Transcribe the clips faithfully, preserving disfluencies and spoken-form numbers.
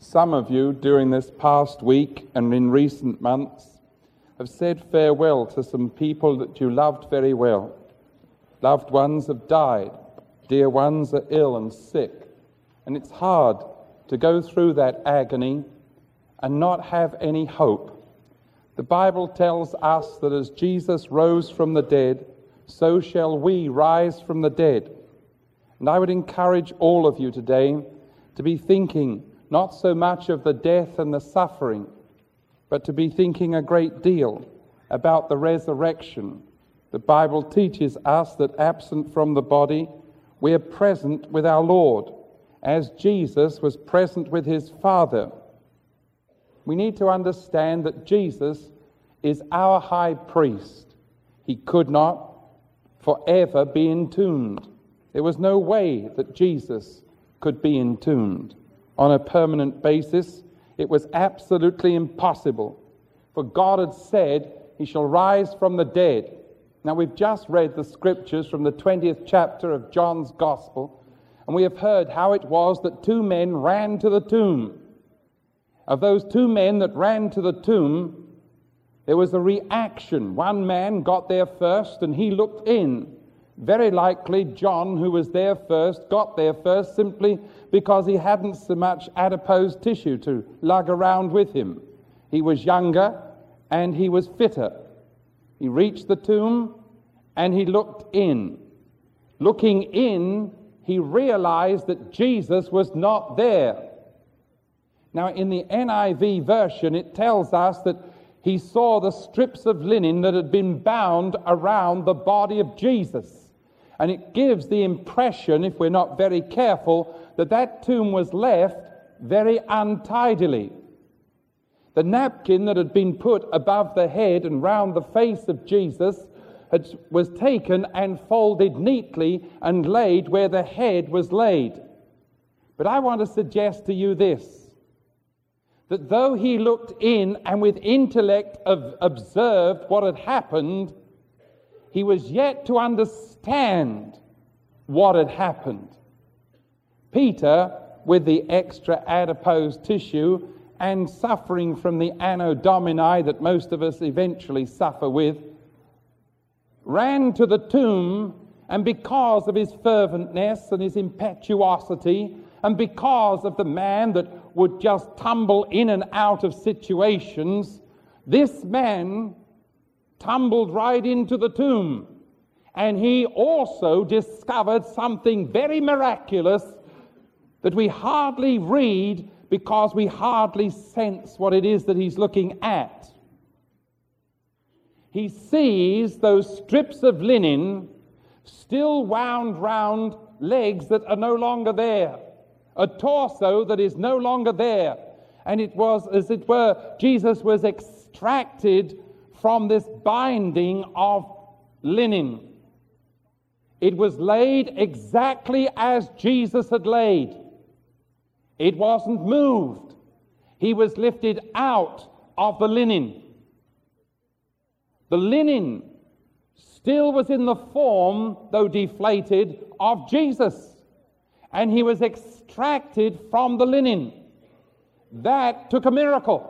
Some of you during this past week and in recent months have said farewell to some people that you loved very well. Loved ones have died. Dear ones are ill and sick. And it's hard to go through that agony and not have any hope. The Bible tells us that as Jesus rose from the dead, so shall we rise from the dead. And I would encourage all of you today to be thinking not so much of the death and the suffering, but to be thinking a great deal about the resurrection. The Bible teaches us that absent from the body, we are present with our Lord, as Jesus was present with his Father. We need to understand that Jesus is our high priest. He could not forever be entombed. There was no way that Jesus could be entombed on a permanent basis. It was absolutely impossible. For God had said, he shall rise from the dead. Now we've just read the scriptures from the twentieth chapter of John's Gospel, and we have heard how it was that two men ran to the tomb. Of those two men that ran to the tomb, there was a reaction. One man got there first and he looked in. Very likely John, who was there first, got there first simply because he hadn't so much adipose tissue to lug around with him. He was younger and he was fitter. He reached the tomb and he looked in. Looking in, he realized that Jesus was not there. Now, in the N I V version, it tells us that he saw the strips of linen that had been bound around the body of Jesus. And it gives the impression, if we're not very careful, that that tomb was left very untidily. The napkin that had been put above the head and round the face of Jesus had, was taken and folded neatly and laid where the head was laid. But I want to suggest to you this, that though he looked in and with intellect of, observed what had happened, he was yet to understand what had happened. Peter, with the extra adipose tissue and suffering from the anno domini that most of us eventually suffer with, ran to the tomb, and because of his ferventness and his impetuosity, and because of the man that would just tumble in and out of situations, this man tumbled right into the tomb. And he also discovered something very miraculous that we hardly read because we hardly sense what it is that he's looking at. He sees those strips of linen still wound round legs that are no longer there, a torso that is no longer there. And it was, as it were, Jesus was extracted from this binding of linen. It was laid exactly as Jesus had laid. It wasn't moved. He was lifted out of the linen. The linen still was in the form, though deflated, of Jesus. And he was extracted from the linen. That took a miracle.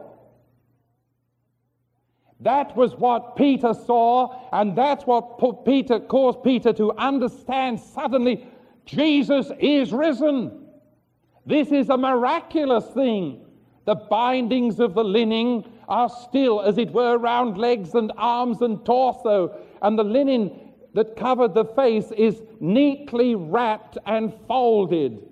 That was what Peter saw, and that's what Peter caused Peter to understand suddenly, Jesus is risen. This is a miraculous thing. The bindings of the linen are still, as it were, round legs and arms and torso, and the linen that covered the face is neatly wrapped and folded.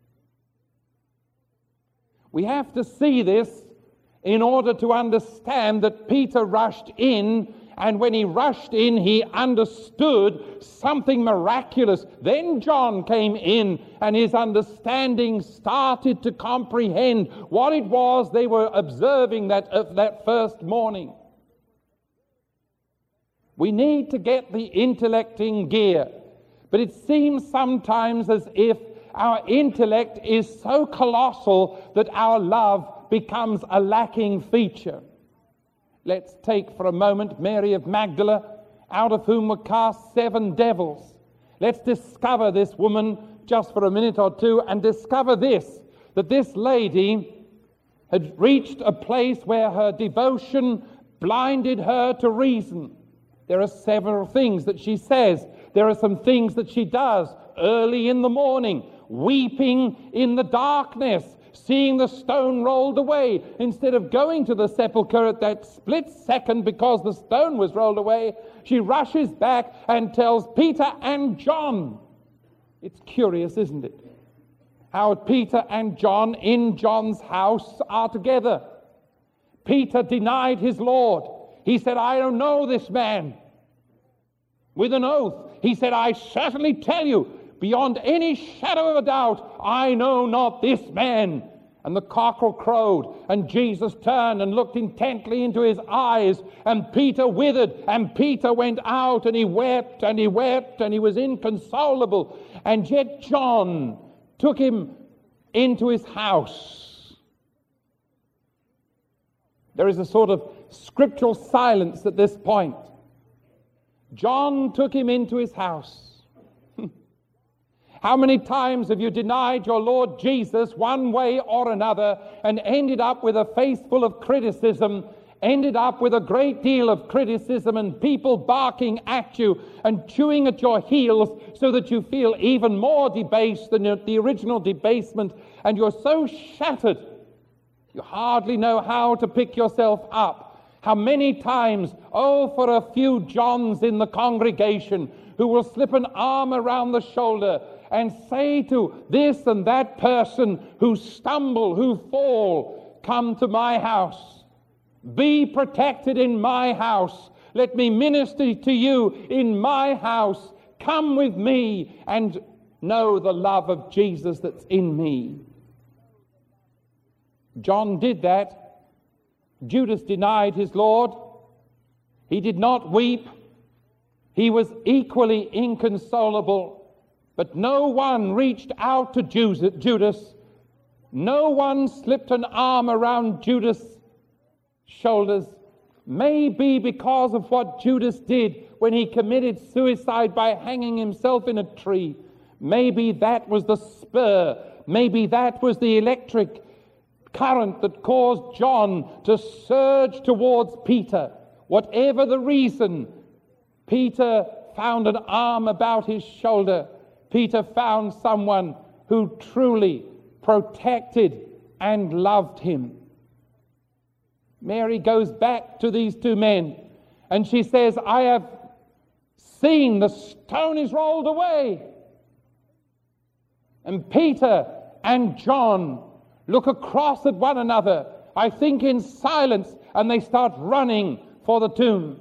We have to see this in order to understand that Peter rushed in, and when he rushed in, he understood something miraculous. Then John came in, and his understanding started to comprehend what it was they were observing that, uh, that first morning. We need to get the intellect in gear, but it seems sometimes as if our intellect is so colossal that our love becomes a lacking feature. Let's take for a moment Mary of Magdala, out of whom were cast seven devils. Let's discover this woman just for a minute or two and discover this, that this lady had reached a place where her devotion blinded her to reason. There are several things that she says. There are some things that she does early in the morning, weeping in the darkness, seeing the stone rolled away. Instead of going to the sepulchre at that split second because the stone was rolled away, she rushes back and tells Peter and John. It's curious, isn't it? How Peter and John in John's house are together. Peter denied his Lord. He said, I don't know this man. With an oath, he said, I certainly tell you, beyond any shadow of a doubt, I know not this man. And the cockerel crowed, and Jesus turned and looked intently into his eyes, and Peter withered, and Peter went out, and he wept, and he wept, and he was inconsolable. And yet John took him into his house. There is a sort of scriptural silence at this point. John took him into his house. How many times have you denied your Lord Jesus one way or another and ended up with a face full of criticism, ended up with a great deal of criticism and people barking at you and chewing at your heels so that you feel even more debased than the original debasement, and you're so shattered you hardly know how to pick yourself up? How many times, oh, for a few Johns in the congregation who will slip an arm around the shoulder and say to this and that person who stumble, who fall, come to my house. Be protected in my house. Let me minister to you in my house. Come with me and know the love of Jesus that's in me. John did that. Judas denied his Lord. He did not weep. He was equally inconsolable. But no one reached out to Judas. No one slipped an arm around Judas' shoulders. Maybe because of what Judas did when he committed suicide by hanging himself in a tree. Maybe that was the spur. Maybe that was the electric current that caused John to surge towards Peter. Whatever the reason, Peter found an arm about his shoulder. Peter found someone who truly protected and loved him. Mary goes back to these two men and she says, I have seen the stone is rolled away. And Peter and John look across at one another, I think in silence, and they start running for the tomb.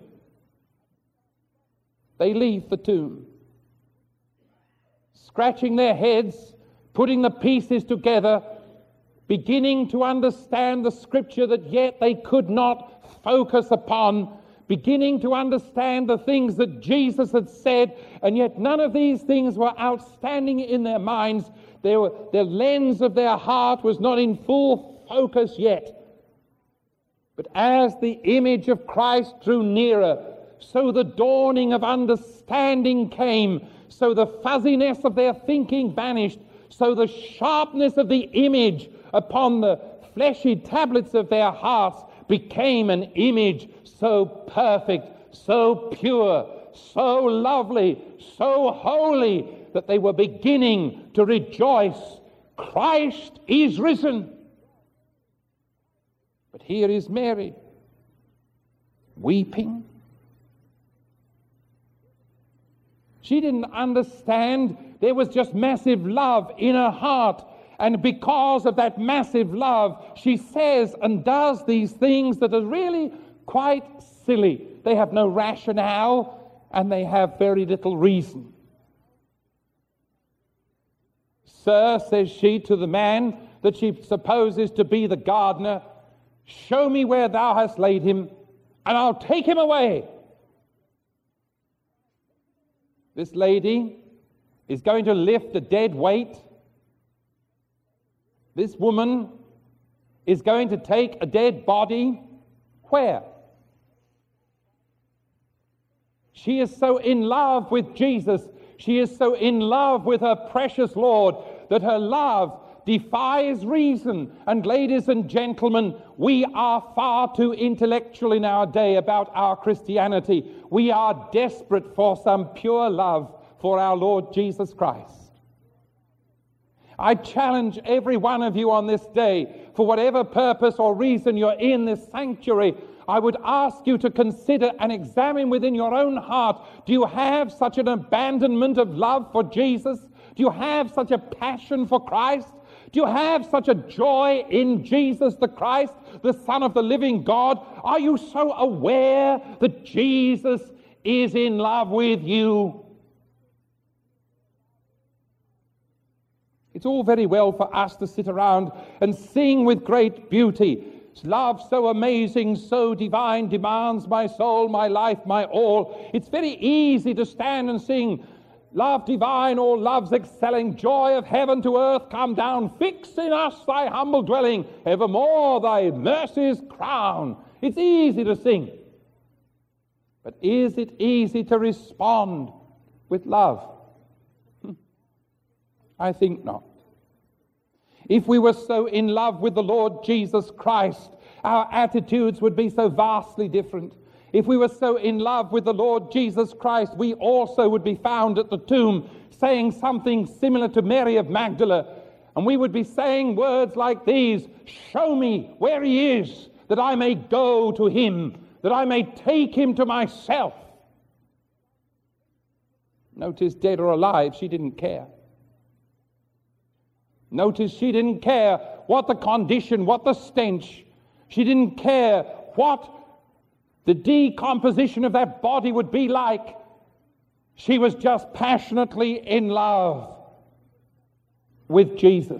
They leave the tomb, scratching their heads, putting the pieces together, beginning to understand the scripture that yet they could not focus upon, beginning to understand the things that Jesus had said, and yet none of these things were outstanding in their minds. They were, the lens of their heart was not in full focus yet. But as the image of Christ drew nearer, so the dawning of understanding came, so the fuzziness of their thinking vanished, so the sharpness of the image upon the fleshy tablets of their hearts became an image so perfect, so pure, so lovely, so holy, that they were beginning to rejoice. Christ is risen. But here is Mary, weeping. She didn't understand. There was just massive love in her heart. And because of that massive love, she says and does these things that are really quite silly. They have no rationale and they have very little reason. Sir, says she to the man that she supposes to be the gardener, show me where thou hast laid him, and I'll take him away. This lady is going to lift a dead weight. This woman is going to take a dead body. Where? She is so in love with Jesus. She is so in love with her precious Lord that her love defies reason. And ladies and gentlemen, we are far too intellectual in our day about our Christianity. We are desperate for some pure love for our Lord Jesus Christ. I challenge every one of you on this day, for whatever purpose or reason you're in this sanctuary, I would ask you to consider and examine within your own heart, do you have such an abandonment of love for Jesus? Do you have such a passion for Christ? Do you have such a joy in Jesus the Christ, the Son of the living God? Are you so aware that Jesus is in love with you? It's all very well for us to sit around and sing with great beauty. Love so amazing, so divine, demands my soul, my life, my all. It's very easy to stand and sing, love divine, all love's excelling, joy of heaven to earth come down, fix in us thy humble dwelling, evermore thy mercies crown. It's easy to sing. But is it easy to respond with love? I think not. If we were so in love with the Lord Jesus Christ, our attitudes would be so vastly different. If we were so in love with the Lord Jesus Christ, we also would be found at the tomb saying something similar to Mary of Magdala. And we would be saying words like these, show me where he is, that I may go to him, that I may take him to myself. Notice, dead or alive, she didn't care. Notice she didn't care what the condition, what the stench. She didn't care what the decomposition of that body would be like. She was just passionately in love with Jesus.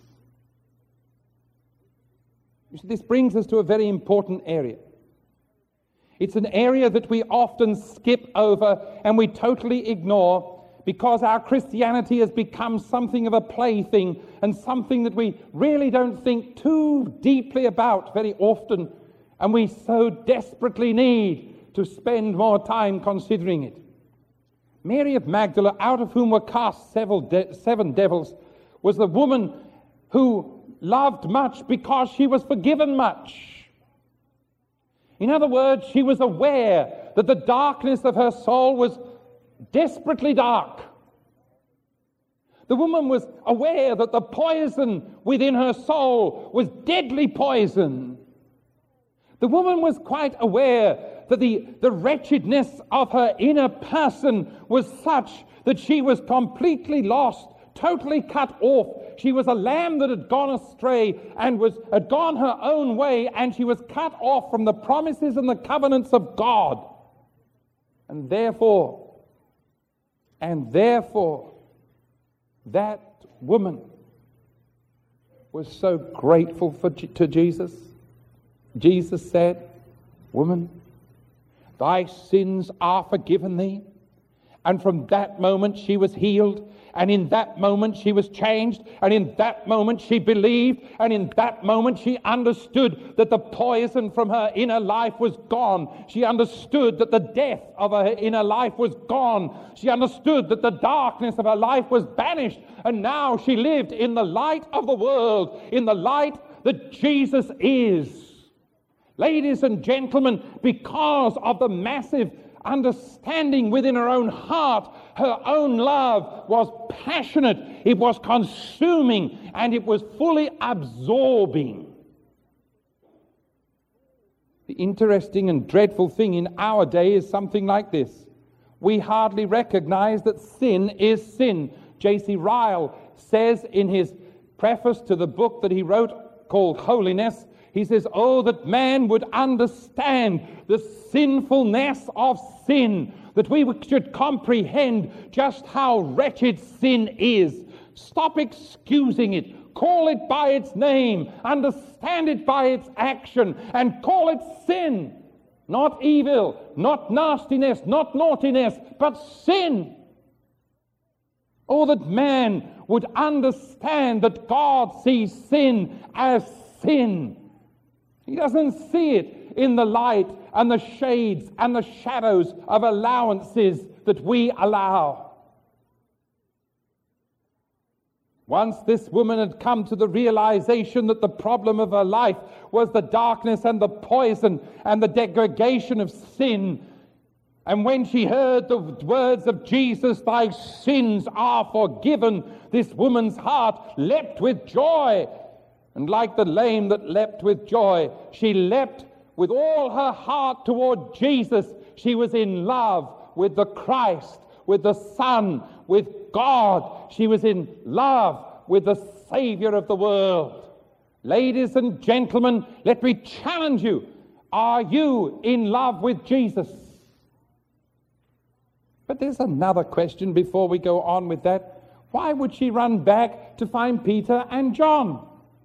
You see, this brings us to a very important area. It's an area that we often skip over and we totally ignore, because our Christianity has become something of a plaything and something that we really don't think too deeply about very often, and we so desperately need to spend more time considering it. Mary of Magdala, out of whom were cast several de- seven devils, was the woman who loved much because she was forgiven much. In other words, she was aware that the darkness of her soul was desperately dark. The woman was aware that the poison within her soul was deadly poison. The woman was quite aware that the, the wretchedness of her inner person was such that she was completely lost, totally cut off. She was a lamb that had gone astray and was had gone her own way, and she was cut off from the promises and the covenants of God. And therefore, And therefore, that woman was so grateful for, to Jesus. Jesus said, woman, thy sins are forgiven thee. And from that moment she was healed. And in that moment she was changed. And in that moment she believed. And in that moment she understood that the poison from her inner life was gone. She understood that the death of her inner life was gone. She understood that the darkness of her life was banished. And now she lived in the light of the world, in the light that Jesus is. Ladies and gentlemen, because of the massive understanding within her own heart, her own love was passionate, it was consuming, and it was fully absorbing. The interesting and dreadful thing in our day is something like this. We hardly recognize that sin is sin. J C Ryle says in his preface to the book that he wrote called Holiness, he says, oh, that man would understand the sinfulness of sin, that we should comprehend just how wretched sin is. Stop excusing it. Call it by its name. Understand it by its action. And call it sin. Not evil, not nastiness, not naughtiness, but sin. Oh, that man would understand that God sees sin as sin. He doesn't see it in the light and the shades and the shadows of allowances that we allow. Once this woman had come to the realization that the problem of her life was the darkness and the poison and the degradation of sin. And when she heard the words of Jesus, "Thy sins are forgiven," this woman's heart leapt with joy. And like the lame that leapt with joy, she leapt with all her heart toward Jesus. She was in love with the Christ, with the Son, with God. She was in love with the Savior of the world. Ladies and gentlemen, let me challenge you. Are you in love with Jesus? But there's another question before we go on with that. Why would she run back to find Peter and John?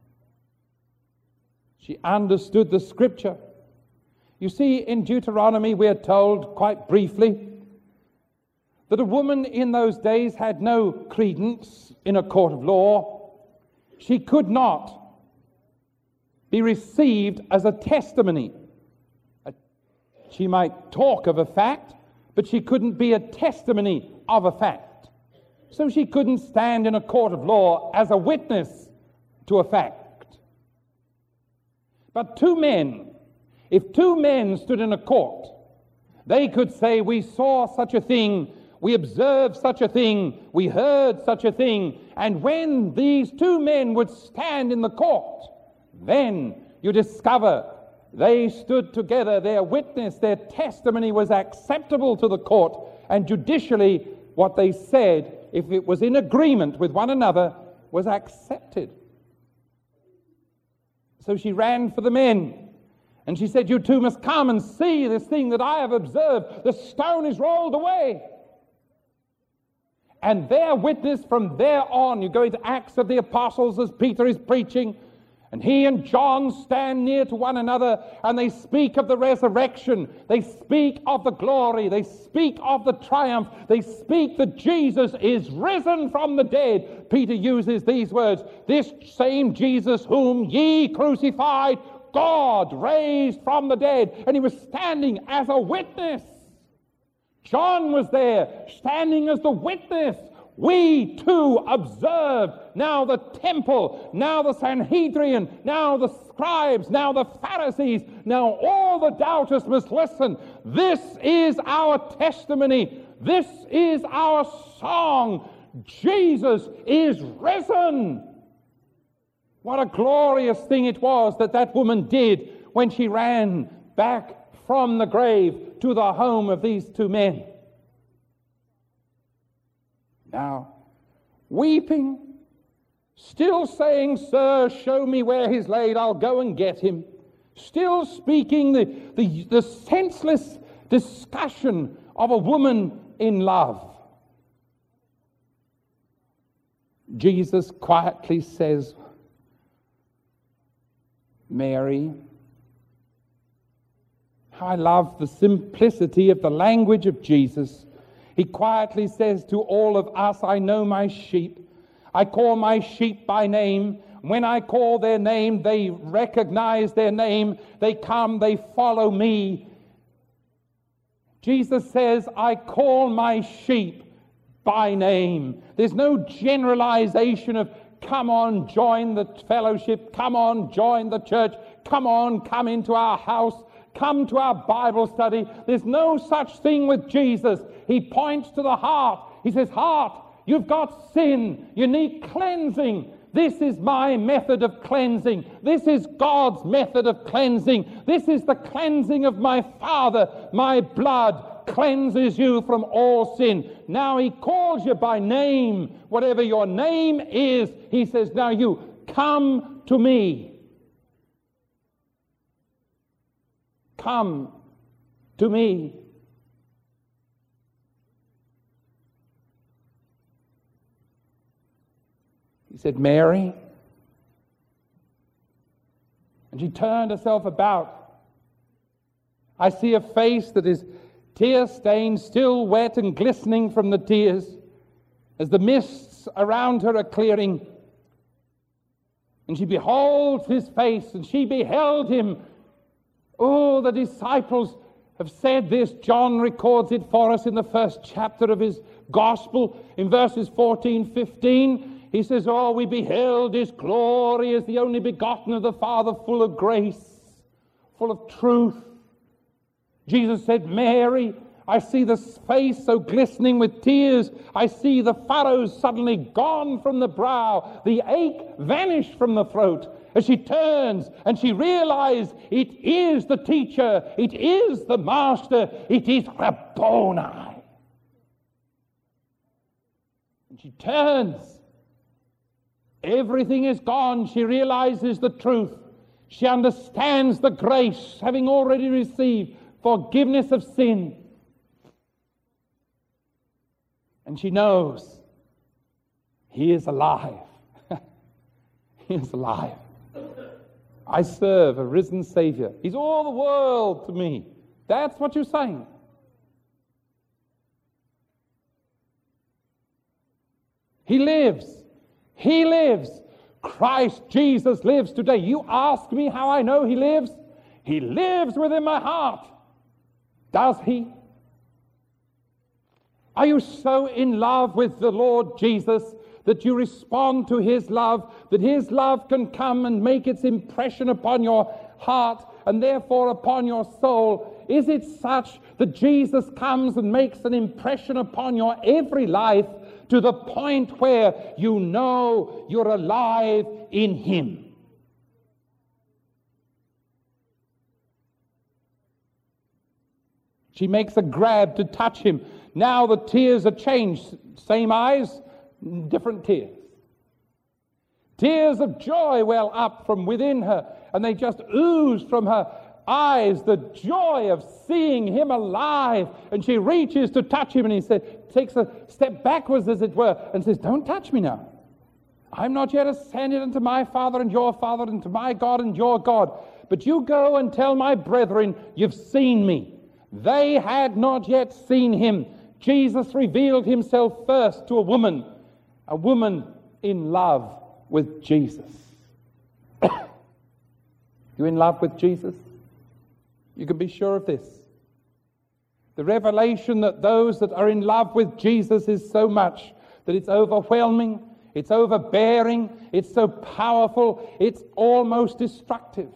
She understood the scripture. You see, in Deuteronomy we are told quite briefly that a woman in those days had no credence in a court of law. She could not be received as a testimony. She might talk of a fact, but she couldn't be a testimony of a fact. So she couldn't stand in a court of law as a witness to a fact. But two men, if two men stood in a court, they could say, "We saw such a thing, we observed such a thing, we heard such a thing." And when these two men would stand in the court, then you discover they stood together, their witness, their testimony was acceptable to the court, and judicially what they said, if it was in agreement with one another, was accepted. So she ran for the men, and she said, "You two must come and see this thing that I have observed. The stone is rolled away." And their witness from there on, you go into Acts of the Apostles as Peter is preaching, and he and John stand near to one another, and they speak of the resurrection. They speak of the glory. They speak of the triumph. They speak that Jesus is risen from the dead. Peter uses these words, "This same Jesus whom ye crucified, God raised from the dead." And he was standing as a witness. John was there, standing as the witness. We too observed now the temple, now the Sanhedrin, now the scribes, now the Pharisees, now all the doubters must listen. This is our testimony. This is our song. Jesus is risen. What a glorious thing it was that that woman did when she ran back from the grave to the home of these two men. Now, weeping, still saying, "Sir, show me where he's laid, I'll go and get him." Still speaking the, the, the senseless discussion of a woman in love. Jesus quietly says, "Mary." How I love the simplicity of the language of Jesus. He quietly says to all of us, "I know my sheep. I call my sheep by name. When I call their name, they recognize their name. They come, they follow me." Jesus says, "I call my sheep by name." There's no generalization of, "Come on, join the fellowship. Come on, join the church. Come on, come into our house. Come to our Bible study." There's no such thing with Jesus. He points to the heart. He says, "Heart, you've got sin. You need cleansing. This is my method of cleansing. This is God's method of cleansing. This is the cleansing of my Father. My blood cleanses you from all sin." Now he calls you by name. Whatever your name is, he says, "Now you come to me. Come to me." He said, "Mary." And she turned herself about. I see a face that is tear-stained, still wet and glistening from the tears, as the mists around her are clearing. And she beholds his face, and she beheld him. Oh, the disciples have said this. John records it for us in the first chapter of his gospel in verses fourteen, fifteen. He says, oh, we beheld his glory as the only begotten of the Father, full of grace, full of truth. Jesus said, Mary, I see the face so glistening with tears. I see the furrows suddenly gone from the brow, the ache vanished from the throat. As she turns and she realizes it is the teacher, it is the master, it is Rabboni. And she turns. Everything is gone. She realizes the truth. She understands the grace, having already received forgiveness of sin. And she knows he is alive. He is alive. I serve a risen Savior. He's all the world to me. That's what you're saying. He lives. He lives. Christ Jesus lives today. You ask me how I know he lives? He lives within my heart. Does he? Are you so in love with the Lord Jesus that you respond to his love, that his love can come and make its impression upon your heart and therefore upon your soul? Is it such that Jesus comes and makes an impression upon your every life to the point where you know you're alive in him? She makes a grab to touch him. Now the tears are changed. Same eyes, different tears. Tears of joy well up from within her, and they just ooze from her eyes, the joy of seeing him alive. And she reaches to touch him, and he said, takes a step backwards, as it were, and says, don't touch me now. I'm not yet ascended unto my Father and your Father, and to my God and your God. But you go and tell my brethren, you've seen me. They had not yet seen him. Jesus revealed himself first to a woman, a woman in love with Jesus. You in love with Jesus? You can be sure of this. The revelation that those that are in love with Jesus is so much that it's overwhelming, it's overbearing, it's so powerful, it's almost destructive.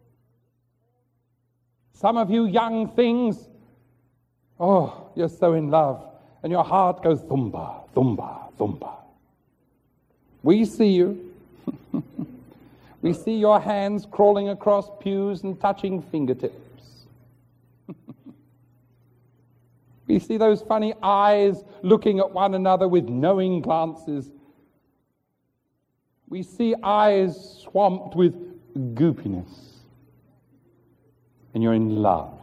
Some of you young things, oh, you're so in love, and your heart goes thumba, thumba, thumba. We see you. We see your hands crawling across pews and touching fingertips. We see those funny eyes looking at one another with knowing glances. We see eyes swamped with goopiness. And you're in love.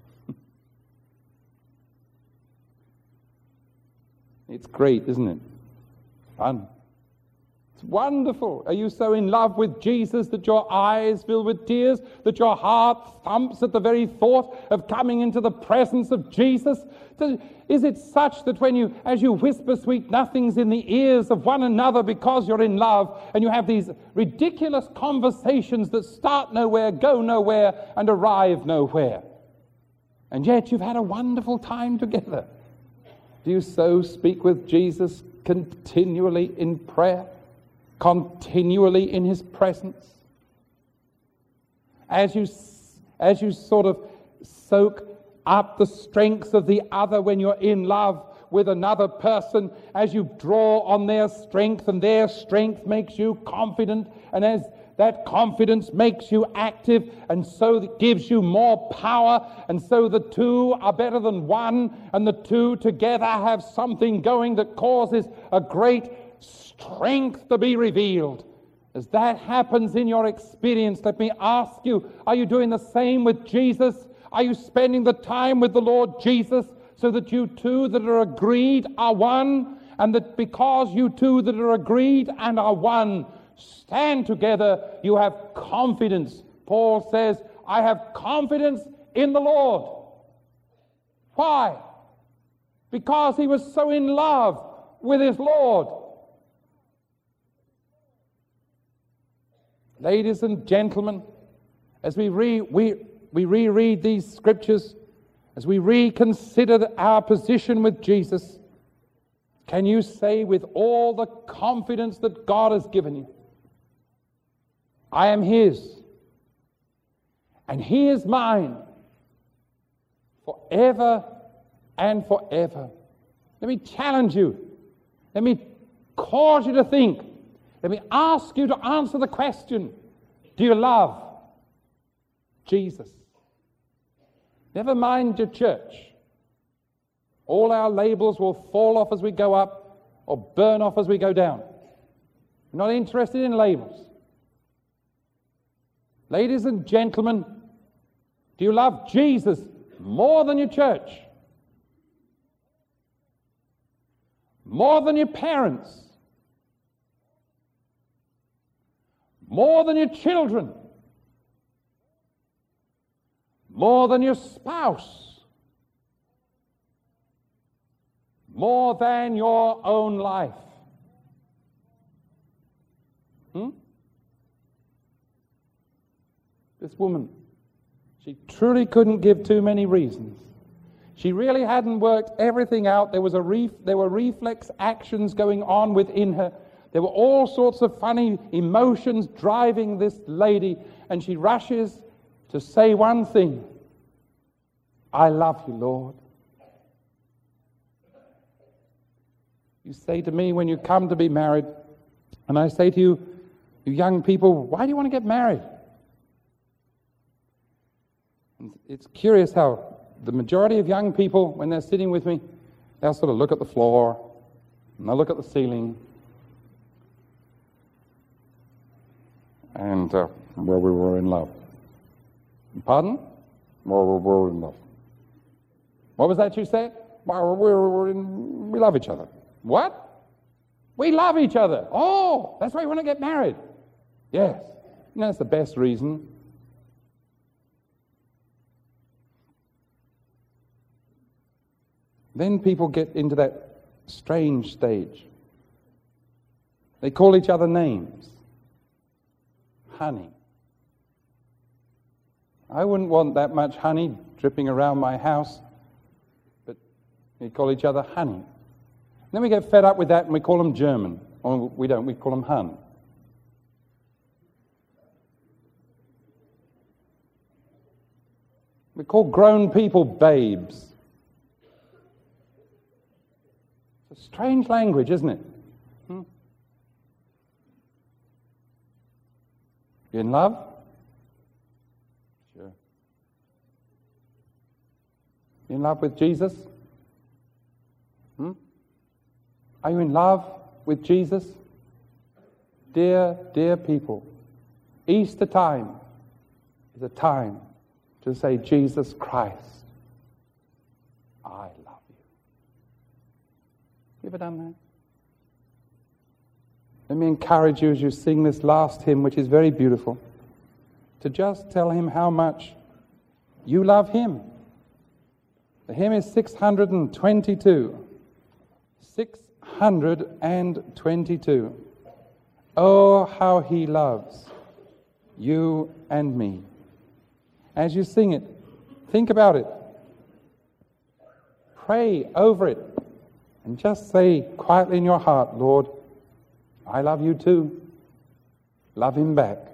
It's great, isn't it? Fun. It's wonderful. Are you so in love with Jesus that your eyes fill with tears, that your heart thumps at the very thought of coming into the presence of Jesus? Is it such that when you, as you whisper sweet nothings in the ears of one another because you're in love, and you have these ridiculous conversations that start nowhere, go nowhere, and arrive nowhere, and yet you've had a wonderful time together? Do you so speak with Jesus continually in prayer? Continually in his presence? As you, as you sort of soak up the strengths of the other when you're in love with another person, as you draw on their strength, and their strength makes you confident, and as that confidence makes you active, and so it gives you more power, and so the two are better than one, and the two together have something going that causes a great strength to be revealed. As that happens in your experience, let me ask you, are you doing the same with Jesus? Are you spending the time with the Lord Jesus so that you two that are agreed are one, and that because you two that are agreed and are one stand together, you have confidence? Paul says, I have confidence in the Lord. Why? Because he was so in love with his Lord. Ladies and gentlemen, as we, re, we, we reread these scriptures, as we reconsider our position with Jesus, it's Can you say with all the confidence that God has given you, I am His, and He is mine, forever and forever? Let me challenge you. Let me cause you to think. Let me ask you to answer the question, do you love Jesus? Never mind your church. All our labels will fall off as we go up or burn off as we go down. We're not interested in labels. Ladies and gentlemen, do you love Jesus more than your church? More than your parents? More than your children? More than your spouse? More than your own life? Hmm? This woman, she truly couldn't give too many reasons. She really hadn't worked everything out. There was a ref, there were reflex actions going on within her. There were all sorts of funny emotions driving this lady, and she rushes to say one thing: I love you, Lord. You say to me when you come to be married, and I say to you, you young people, why do you want to get married? And it's curious how the majority of young people, when they're sitting with me, they'll sort of look at the floor, and they'll look at the ceiling, and, uh, well, we were in love. Pardon? Well, we were in love. What was that you said? Well, we were in, we love each other. What? We love each other. Oh, that's why you want to get married. Yes. And that's the best reason. Then people get into that strange stage. They call each other names. Honey. I wouldn't want that much honey dripping around my house, but we call each other honey. Then we get fed up with that and we call them German. Or we don't, we call them hun. We call grown people babes. It's a strange language, isn't it? Hmm? You in love? Sure. You in love with Jesus? Hmm? Are you in love with Jesus? Dear, dear people, Easter time is a time to say, Jesus Christ, I love you. You ever done that? Let me encourage you as you sing this last hymn, which is very beautiful, to just tell Him how much you love Him. The hymn is six hundred twenty-two. six hundred twenty-two. Oh, how He loves you and me. As you sing it, think about it. Pray over it. And just say quietly in your heart, Lord, I love you too. Love Him back.